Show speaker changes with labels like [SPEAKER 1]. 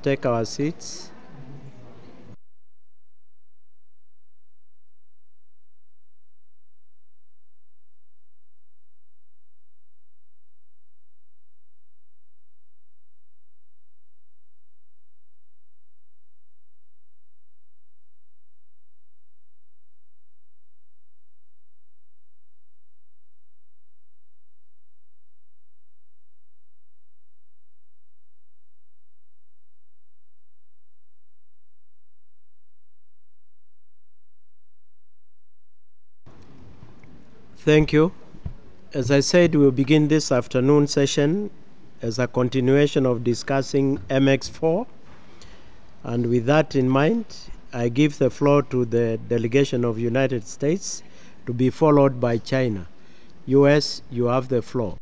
[SPEAKER 1] take our seats. Thank you. As I said, we'll begin this afternoon session as a continuation of discussing MX4. And with that in mind, I give the floor to the delegation of United States to be followed by China. US, you have the floor.